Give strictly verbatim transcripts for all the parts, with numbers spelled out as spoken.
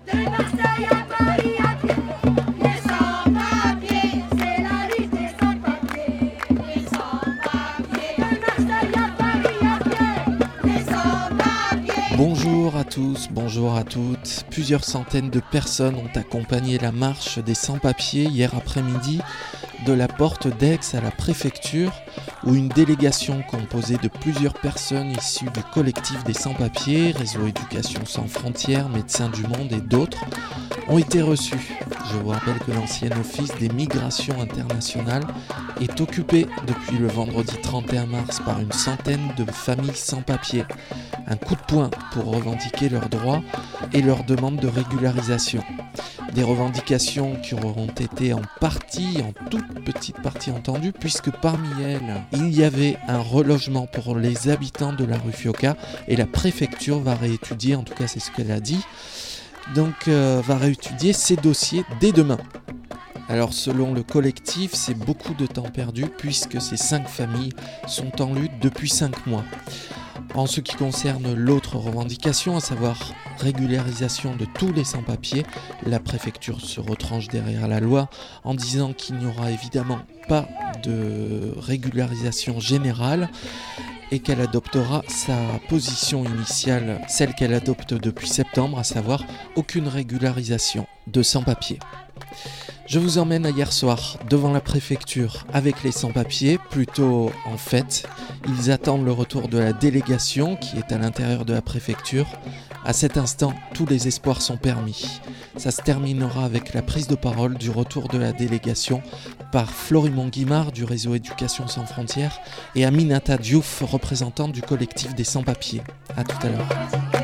De Marseille à Paris à pied, les sans-papiers, c'est la lutte des sans-papiers. Les sans-papiers, de Marseille à Paris à pied, les sans-papiers. Bonjour à tous, bonjour à toutes. Plusieurs centaines de personnes ont accompagné la marche des sans-papiers hier après-midi de la porte d'Aix à la préfecture, où une délégation composée de plusieurs personnes issues du collectif des sans-papiers, Réseau Éducation Sans Frontières, Médecins du Monde et d'autres ont été reçus. Je vous rappelle que l'ancien office des migrations internationales est occupé depuis le vendredi trente et un mars par une centaine de familles sans-papiers. Un coup de poing pour revendiquer leurs droits et leurs demandes de régularisation. Des revendications qui auront été en partie, en toute petite partie entendues, puisque parmi elles, il y avait un relogement pour les habitants de la rue Fioca, et la préfecture va réétudier, en tout cas c'est ce qu'elle a dit, donc euh, va réétudier ces dossiers dès demain. Alors selon le collectif, c'est beaucoup de temps perdu, puisque ces cinq familles sont en lutte depuis cinq mois. En ce qui concerne l'autre revendication, à savoir régularisation de tous les sans-papiers, la préfecture se retranche derrière la loi en disant qu'il n'y aura évidemment pas de régularisation générale et qu'elle adoptera sa position initiale, celle qu'elle adopte depuis septembre, à savoir aucune régularisation de sans-papiers. Je vous emmène à hier soir devant la préfecture avec les sans-papiers, plutôt en fait. Ils attendent le retour de la délégation qui est à l'intérieur de la préfecture. À cet instant, tous les espoirs sont permis. Ça se terminera avec la prise de parole du retour de la délégation par Florimond Guimard du réseau Éducation Sans Frontières et Aminata Diouf, représentante du collectif des sans-papiers. A tout à l'heure.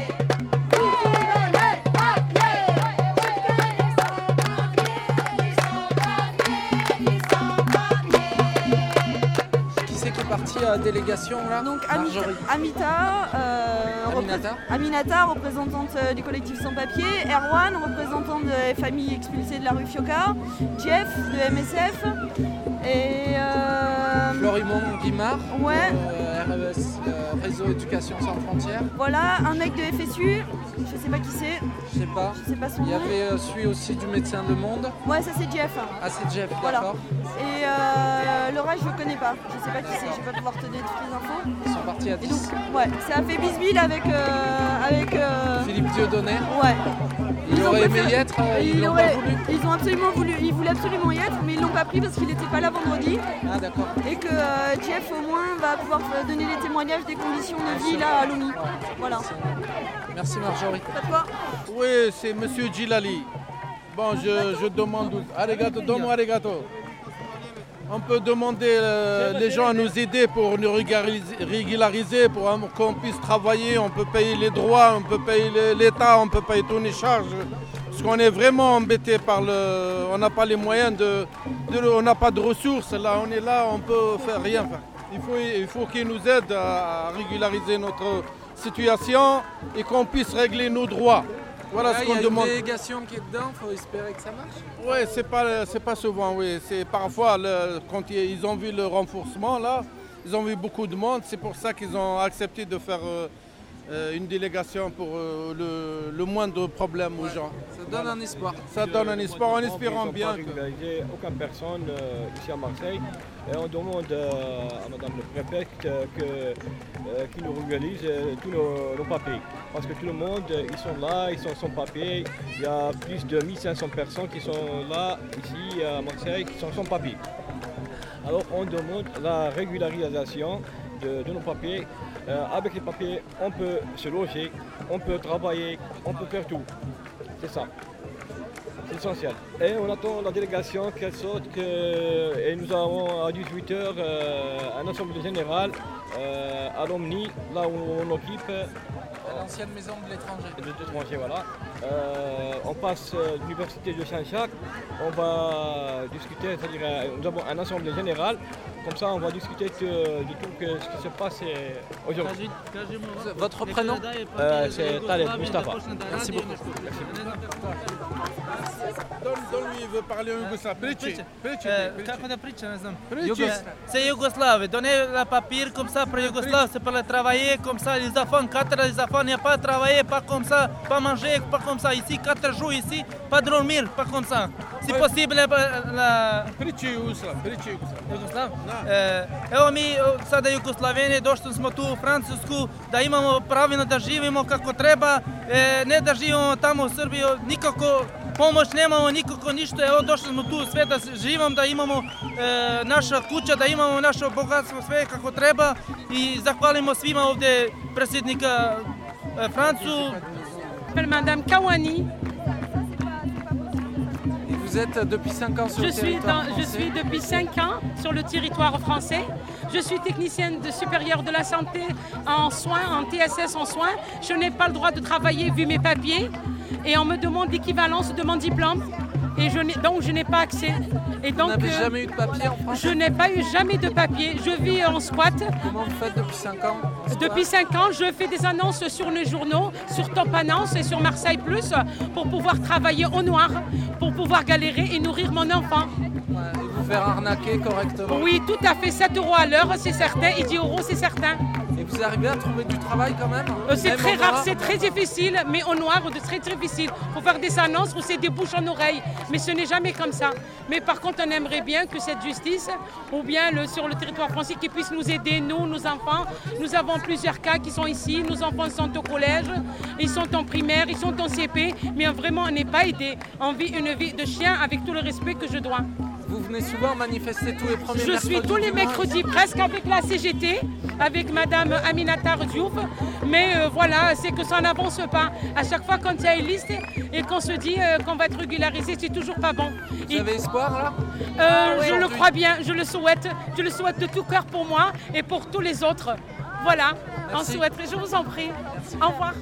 Partie à délégation là. Donc Amita, Amita, euh, Aminata. repré- Aminata, représentante euh, du collectif Sans Papier, Erwan, représentant des familles expulsées de la rue Fioca, Jeff de M S F et euh, Florimond Guimard, ouais. euh, R E S, euh, Réseau Éducation Sans Frontières. Voilà, un mec de F S U, je sais pas qui c'est. Je sais pas. Je sais pas son Il y nom. avait euh, celui aussi du Médecin du Monde. Ouais, ça c'est Jeff. Ah, c'est Jeff, Voilà. d'accord. Et euh, le reste je connais pas, je sais pas qui c'est, je vais pas pouvoir te donner toutes les infos. Ils sont partis à Et dix. donc, ouais, ça a fait bisbille avec. Euh, avec euh, Philippe Dieudonné. Ouais. Il Ils ont aurait aimé préféré- y être, euh, ils ils l'ont auraient- pas voulu. Ils ont absolument voulu, ils voulaient absolument y être, mais ils l'ont pas pris parce qu'il n'était pas là vendredi. Ah, d'accord. Et que euh, Jeff au moins va pouvoir donner les témoignages des conditions de vie là à Lomé. Voilà. Merci Marjorie. Pas toi. Oui, c'est Monsieur Djilali. Bon, je, je demande. Arigato, domo arigato. On peut demander euh, les gens à nous aider pour nous régulariser, régulariser, pour euh, qu'on puisse travailler, on peut payer les droits, on peut payer l'État, on peut payer toutes les charges. Parce qu'on est vraiment embêté par le. On n'a pas les moyens de. de on n'a pas de ressources. Là, on est là, on peut faire rien faire. Il faut, il faut qu'ils nous aident à, à régulariser notre situation et qu'on puisse régler nos droits. Voilà Là, ce il y qu'on a demande. une délégation qui est dedans, faut espérer que ça marche. Oui, c'est pas, c'est pas souvent, oui. C'est parfois, le, quand ils ont vu le renforcement, là, ils ont vu beaucoup de monde. C'est pour ça qu'ils ont accepté de faire euh, euh, une délégation pour euh, le, le moindre problème aux Ouais. gens. Ça donne un espoir. Ça donne un espoir en espérant bien. Ils n'ont pas régularisé aucune personne euh, ici à Marseille. Et on demande euh, à Madame le préfecte euh, que, euh, qu'il nous régularise euh, tous nos, nos papiers. Parce que tout le monde, euh, ils sont là, ils sont sans papier. Il y a plus de mille cinq cents personnes qui sont là, ici à Marseille, qui sont sans papier. Alors on demande la régularisation de, de nos papiers. Euh, avec les papiers, on peut se loger, on peut travailler, on peut faire tout. C'est ça. C'est essentiel. Et on attend la délégation qu'elle sorte que, et nous avons à dix-huit heures euh, un assemblée générale euh, à Lomny, là où on occupe euh, À l'ancienne maison de l'étranger. de l'étranger. Voilà. Euh, on passe euh, l'université de Saint-Jacques, on va discuter, c'est-à-dire euh, nous avons un assemblée générale, comme ça on va discuter de, de tout que, ce qui se passe euh, aujourd'hui. Votre prénom? Euh, c'est Taleb Mustafa. Merci beaucoup. Merci. Donne, donne-lui, il veut parler en yougoslave. Priči, priči, Euh, priči. Kako da priča, ne znam. Priči. C'est Yougoslave. Donnez la papier comme ça pour Yougoslave, c'est pour le travailler comme ça. Les enfants, quatre les enfants, il n'y a pas travailler, pas comme ça, pas manger, pas comme ça. Ici, quatre jours ici, pas dormir, pas comme ça. C'est possible la, la Priči Jugoslav, priči Jugoslav. Jugoslav? Da. E, evo mi sada Jugoslaveni došli smo tu u Francusku da imamo pravilno da živimo kako treba, e, ne da živimo tamo u Srbiji, nikako pomoć nemamo, nikako ništa. Evo došli smo tu sve da živimo, da imamo e, naša kuća, da imamo naše bogatstvo, sve kako treba i zahvalimo svima ovdje predsjednika e, Francu. Je m'appelle Madame Kawani. Vous êtes depuis cinq ans sur Je le suis, territoire dans- je français. suis depuis cinq ans sur le territoire français. Je suis technicienne de supérieure de la santé en soins, en T S S en soins. Je n'ai pas le droit de travailler vu mes papiers. Et on me demande l'équivalence de mon diplôme. Et je n'ai- donc je n'ai pas accès. Et Vous donc n'avez euh, jamais eu de papier en France? je n'ai pas eu jamais de papier. Je vis en squat. Comment vous faites depuis cinq ans? Depuis cinq ans, je fais des annonces sur les journaux, sur Top Annonce et sur Marseille Plus pour pouvoir travailler au noir, pour pouvoir galérer et nourrir mon enfant. Ouais, et vous faire arnaquer correctement. Oui, tout à fait, sept euros à l'heure, c'est certain, et dix euros, c'est certain. Et vous arrivez à trouver du travail quand même? Euh, C'est Même très en rare, noir? c'est très difficile, mais au noir, c'est très très difficile. Il faut faire des annonces où c'est des bouches en oreille, mais ce n'est jamais comme ça. Mais par contre, on aimerait bien que cette justice, ou bien le, sur le territoire français, qui puisse nous aider, nous, nos enfants. Nous avons plusieurs cas qui sont ici, nos enfants sont au collège, ils sont en primaire, ils sont en C P, mais vraiment, on n'est pas aidés. On vit une vie de chien avec tout le respect que je dois. Vous venez souvent manifester tous les premiers Je mercredis suis tous les du mois? mercredis presque avec la C G T, avec Madame Aminata Diouf. Mais euh, voilà, c'est que ça n'avance pas. À chaque fois quand il y a une liste et qu'on se dit euh, qu'on va être régularisé, c'est toujours pas bon. Vous Et, avez espoir là? euh, je le aujourd'hui. crois bien, je le souhaite. Je le souhaite de tout cœur pour moi et pour tous les autres. Voilà, on Merci. souhaite. Je vous en prie. Au revoir.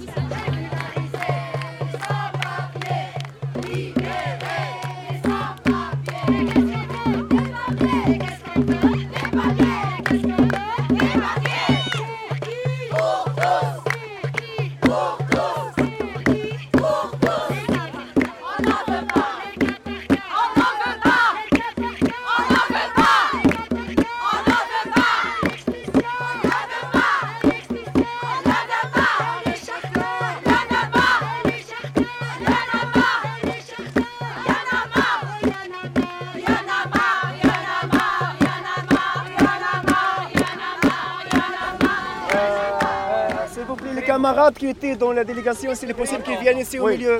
S'il vous plaît, les camarades qui étaient dans la délégation, s'il est possible qu'ils viennent ici au milieu.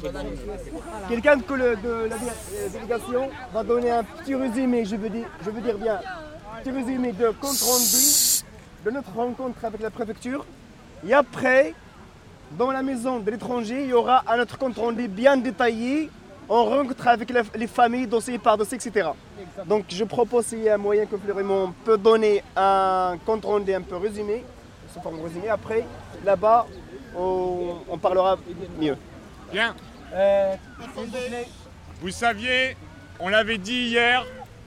Quelqu'un de, le- de la dé- euh, délégation va donner un petit résumé, je veux dire, je veux dire bien, un petit résumé de compte rendu de notre rencontre avec la préfecture. Et après, dans la maison de l'étranger, il y aura un autre compte rendu bien détaillé en rencontre avec la- les familles, dossier par dossier, et cetera. Donc je propose s'il y a un moyen que Fleurimont peut donner un compte rendu un peu résumé, sous forme de résumé. Après, là-bas, on, on parlera mieux. Bien. Euh, Vous saviez, on l'avait dit hier,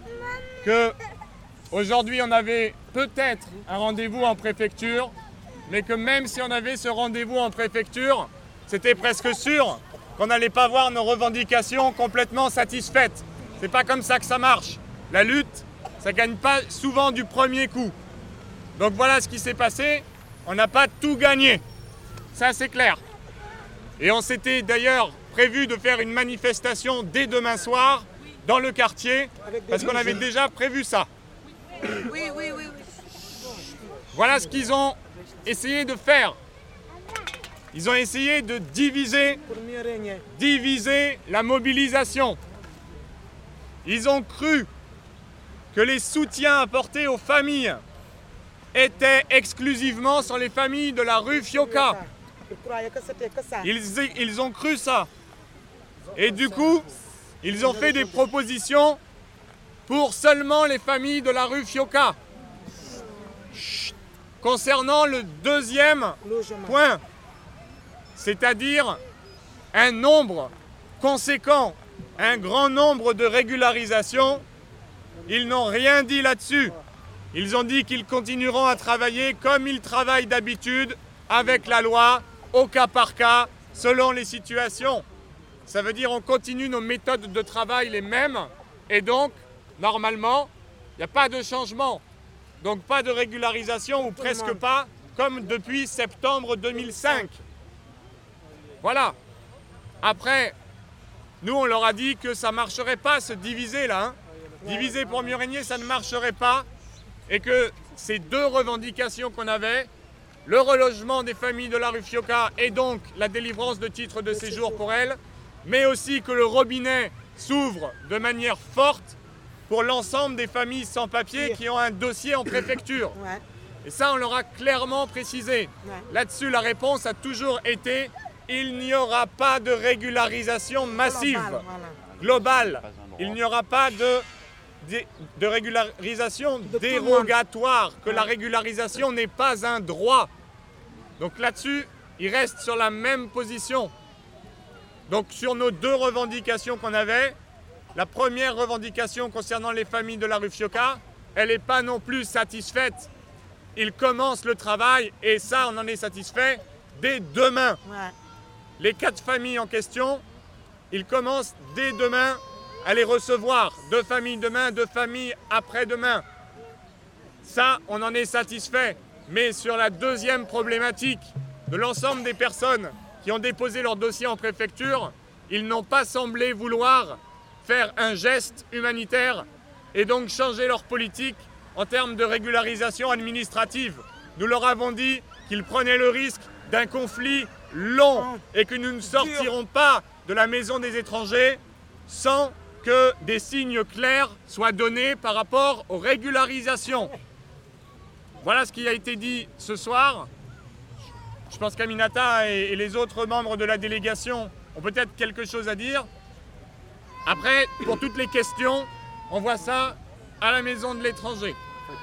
que aujourd'hui on avait peut-être un rendez-vous en préfecture, mais que même si on avait ce rendez-vous en préfecture, c'était presque sûr qu'on n'allait pas voir nos revendications complètement satisfaites. C'est pas comme ça que ça marche. La lutte, ça gagne pas souvent du premier coup. Donc voilà ce qui s'est passé. On n'a pas tout gagné. Ça c'est clair. Et on s'était d'ailleurs prévu de faire une manifestation dès demain soir dans le quartier, parce qu'on avait déjà prévu ça. Oui, oui, oui. Voilà ce qu'ils ont essayé de faire. Ils ont essayé de diviser, diviser la mobilisation. Ils ont cru que les soutiens apportés aux familles étaient exclusivement sur les familles de la rue Fioca. Je croyais que c'était que ça. Ils, ils ont cru ça. Et du coup, ils ont fait des propositions pour seulement les familles de la rue Fioca. Chut. Concernant le deuxième Logement. point, c'est-à-dire un nombre conséquent, un grand nombre de régularisations, ils n'ont rien dit là-dessus. Ils ont dit qu'ils continueront à travailler comme ils travaillent d'habitude, avec la loi, au cas par cas, selon les situations. ça veut dire on continue nos méthodes de travail les mêmes et donc, normalement, il n'y a pas de changement. Donc pas de régularisation ou presque pas, comme depuis septembre deux mille cinq. Voilà. Après, nous on leur a dit que ça ne marcherait pas, se diviser là. Hein. Diviser pour mieux régner, ça ne marcherait pas. Et que ces deux revendications qu'on avait, le relogement des familles de la rue Fioca et donc la délivrance de titres de séjour pour elles, mais aussi que le robinet s'ouvre de manière forte pour l'ensemble des familles sans papier qui ont un dossier en préfecture. Et ça, on leur a clairement précisé. Là-dessus, la réponse a toujours été « il n'y aura pas de régularisation massive, globale. Il n'y aura pas de... de régularisation dérogatoire, que la régularisation n'est pas un droit. » Donc là-dessus, ils restent sur la même position. Donc sur nos deux revendications qu'on avait, la première revendication concernant les familles de la rue Fioca, elle n'est pas non plus satisfaite. Ils commencent le travail et ça, on en est satisfait dès demain. Ouais. Les quatre familles en question, ils commencent dès demain à les recevoir. Deux familles demain, deux familles après-demain. Ça, on en est satisfait. Mais sur la deuxième problématique de l'ensemble des personnes qui ont déposé leur dossier en préfecture, ils n'ont pas semblé vouloir faire un geste humanitaire et donc changer leur politique en termes de régularisation administrative. Nous leur avons dit qu'ils prenaient le risque d'un conflit long et que nous ne sortirons pas de la maison des étrangers sans que des signes clairs soient donnés par rapport aux régularisations. Voilà ce qui a été dit ce soir. Je pense qu'Aminata et, et les autres membres de la délégation ont peut-être quelque chose à dire. Après, pour toutes les questions, on voit ça à la maison de l'étranger.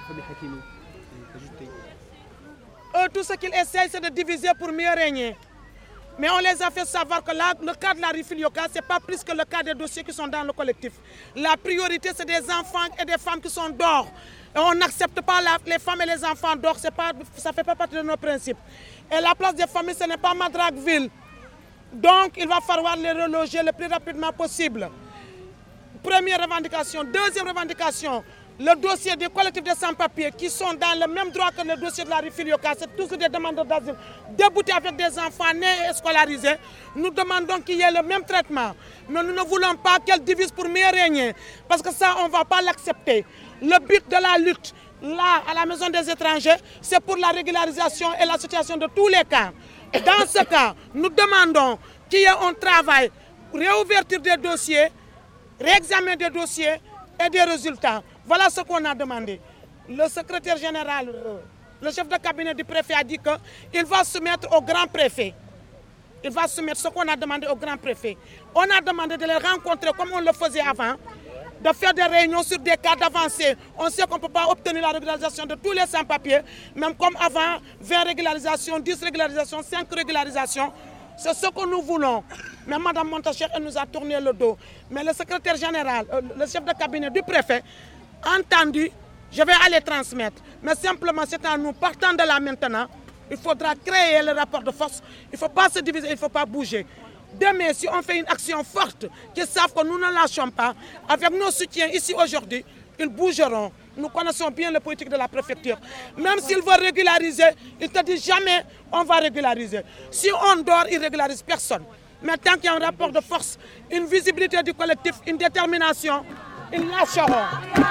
Eux, tout ce qu'ils essayent, c'est de diviser pour mieux régner. Mais on les a fait savoir que là, le cas de la rue Fioca, ce n'est pas plus que le cas des dossiers qui sont dans le collectif. La priorité, c'est des enfants et des femmes qui sont dehors. Et on n'accepte pas la, les femmes et les enfants dehors, pas, ça ne fait pas partie de nos principes. Et la place des familles, ce n'est pas Madragville. Donc, il va falloir les reloger le plus rapidement possible. Première revendication. Deuxième revendication, le dossier des collectifs de sans-papiers qui sont dans le même droit que le dossier de la rue Fioca, c'est tous des demandeurs d'asile déboutés avec des enfants nés et scolarisés. Nous demandons qu'il y ait le même traitement. Mais nous ne voulons pas qu'elles divisent pour mieux régner. Parce que ça, on ne va pas l'accepter. Le but de la lutte, là, à la maison des étrangers, c'est pour la régularisation et la situation de tous les cas. Dans ce cas, nous demandons qu'il y ait un travail, réouverture des dossiers, réexamen des dossiers et des résultats. Voilà ce qu'on a demandé. Le secrétaire général, le chef de cabinet du préfet a dit qu'il va soumettre au grand préfet. Il va soumettre ce qu'on a demandé au grand préfet. On a demandé de les rencontrer comme on le faisait avant, de faire des réunions sur des cas d'avancée. On sait qu'on ne peut pas obtenir la régularisation de tous les sans-papiers, même comme avant, vingt régularisations, dix régularisations, cinq régularisations. C'est ce que nous voulons. Mais Mme Montacher, elle nous a tourné le dos. Mais le secrétaire général, le chef de cabinet du préfet, entendu, je vais aller transmettre. Mais simplement, c'est à nous, partant de là maintenant, il faudra créer le rapport de force. Il ne faut pas se diviser, il ne faut pas bouger. Demain, si on fait une action forte, qu'ils savent que nous ne lâchons pas, avec nos soutiens ici aujourd'hui, ils bougeront. Nous connaissons bien la politique de la préfecture. Même s'ils veulent régulariser, ils ne te disent jamais on va régulariser. Si on dort, ils ne régularisent personne. Mais tant qu'il y a un rapport de force, une visibilité du collectif, une détermination, ils lâcheront.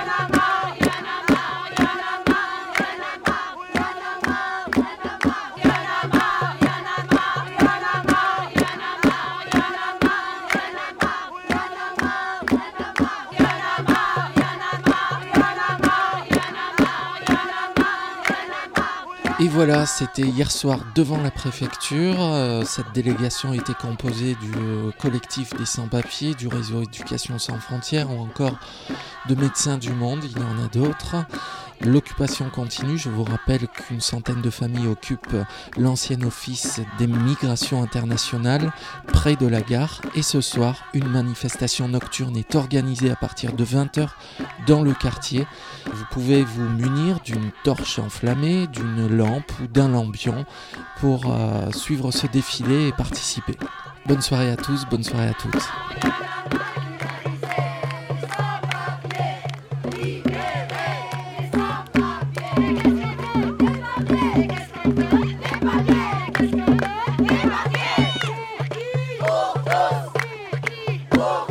Et voilà, c'était hier soir devant la préfecture. Euh, cette délégation était composée du euh, collectif des sans-papiers, du réseau Éducation sans frontières ou encore de Médecins du Monde, il y en a d'autres. L'occupation continue, je vous rappelle qu'une centaine de familles occupent l'ancien office des migrations internationales près de la gare et ce soir, une manifestation nocturne est organisée à partir de vingt heures dans le quartier. Vous pouvez vous munir d'une torche enflammée, d'une lampe ou d'un lampion pour euh, suivre ce défilé et participer. Bonne soirée à tous, bonne soirée à toutes. Pour